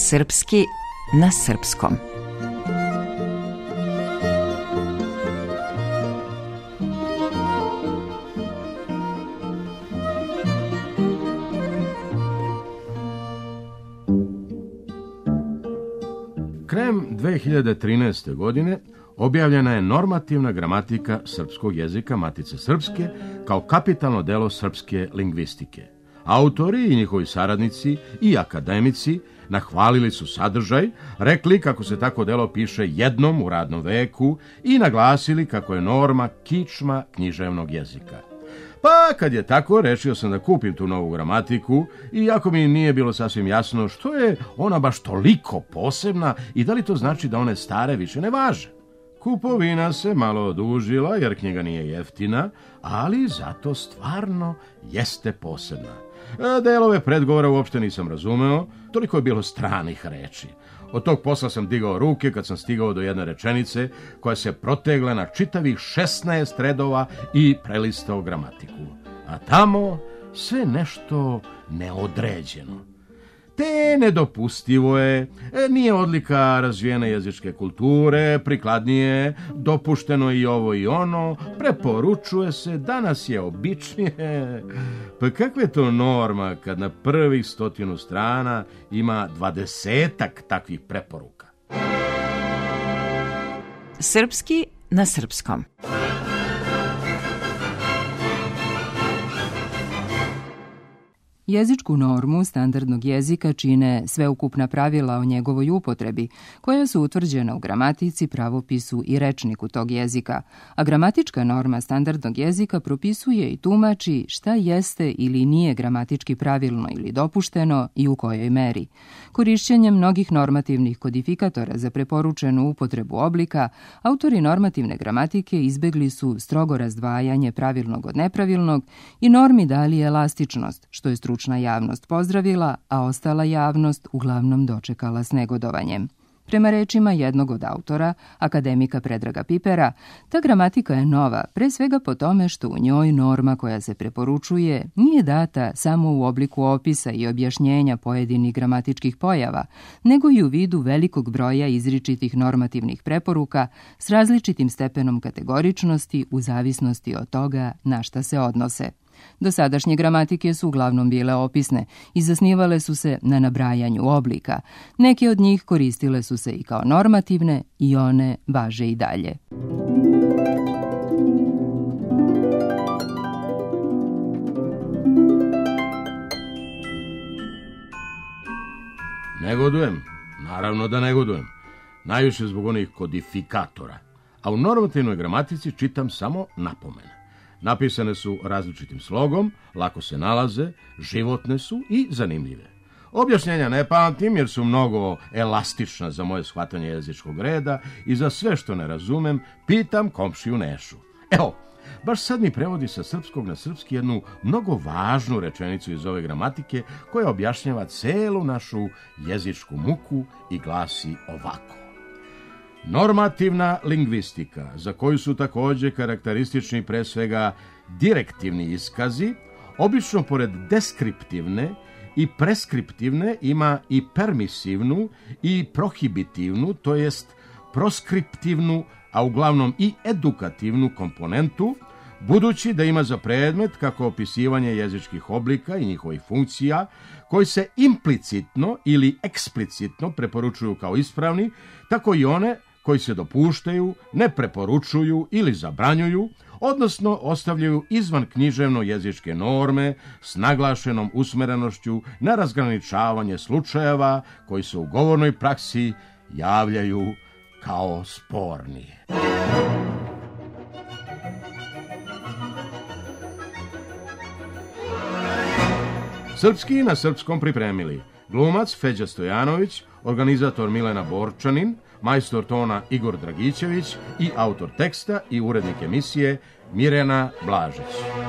Srpski na srpskom. Krajem 2013. godine objavljena je normativna gramatika srpskog jezika Matice Srpske kao kapitalno delo srpske lingvistike. Autori i njihovi saradnici i akademici nahvalili su sadržaj, rekli kako se tako delo piše jednom u radnom veku i naglasili kako je norma kičma književnog jezika. Pa, kad je tako, rešio sam da kupim tu novu gramatiku, iako mi nije bilo sasvim jasno što je ona baš toliko posebna i da li to znači da one stare više ne važe. Kupovina se malo odužila jer knjiga nije jeftina, ali zato stvarno jeste posebna. Delove predgovora uopšte nisam razumeo, toliko je bilo stranih reči. Od tog posla sam digao ruke kad sam stigao do jedne rečenice koja se protegla na čitavih 16 redova i prelistao gramatiku. A tamo sve nešto neodređeno. Te nedopustivo je, nije odlika razvijene jezičke kulture, prikladnije, dopušteno i ovo i ono, preporučuje se, danas je običnije. Pa kakva je to norma kad na prvih 100 strana ima 20-ak takvih preporuka? Srpski na srpskom. Jezičku normu standardnog jezika čine sveukupna pravila o njegovoj upotrebi, koja su utvrđena u gramatici, pravopisu i rečniku tog jezika, a gramatička norma standardnog jezika propisuje i tumači šta jeste ili nije gramatički pravilno ili dopušteno i u kojoj meri. Korišćenjem mnogih normativnih kodifikatora za preporučenu upotrebu oblika, autori normativne gramatike izbegli su strogo razdvajanje pravilnog od nepravilnog i normi dali elastičnost, što je stručna javnost pozdravila, a ostala javnost uglavnom dočekala s negodovanjem. Prema rečima jednog od autora, akademika Predraga Pipera, ta gramatika je nova, pre svega po tome što u njoj norma koja se preporučuje nije data samo u obliku opisa i objašnjenja pojedinih gramatičkih pojava, nego i u vidu velikog broja izričitih normativnih preporuka s različitim stepenom kategoričnosti u zavisnosti od toga na šta se odnose. Dosadašnje gramatike su uglavnom bile opisne i zasnivale su se na nabrajanju oblika. Neke od njih koristile su se i kao normativne i one važe i dalje. Negodujem, naravno da negodujem. Najviše zbog onih kodifikatora. A u normativnoj gramatici čitam samo napomene. Napisane su različitim slogom, lako se nalaze, životne su i zanimljive. Objašnjenja ne pamtim jer su mnogo elastična za moje shvatanje jezičkog reda i za sve što ne razumem pitam komšiju Nešu. Evo, baš sad mi prevodi sa srpskog na srpski jednu mnogo važnu rečenicu iz ove gramatike koja objašnjava celu našu jezičku muku i glasi ovako. Normativna lingvistika, za koju su također karakteristični pre svega direktivni iskazi, obično pored deskriptivne i preskriptivne ima i permisivnu i prohibitivnu, to jest proskriptivnu, a uglavnom i edukativnu komponentu, budući da ima za predmet kako opisivanje jezičkih oblika i njihovih funkcija, koji se implicitno ili eksplicitno preporučuju kao ispravni, tako i one koji se dopuštaju, ne preporučuju ili zabranjuju, odnosno ostavljaju izvan književno jezičke norme s naglašenom usmerenošću na razgraničavanje slučajeva koji se u govornoj praksi javljaju kao sporni. Srpski na srpskom pripremili glumac Feđa Stojanović, organizator Milena Borčanin, majstor tona Igor Dragićević i autor teksta i urednik emisije Mirjana Blažić.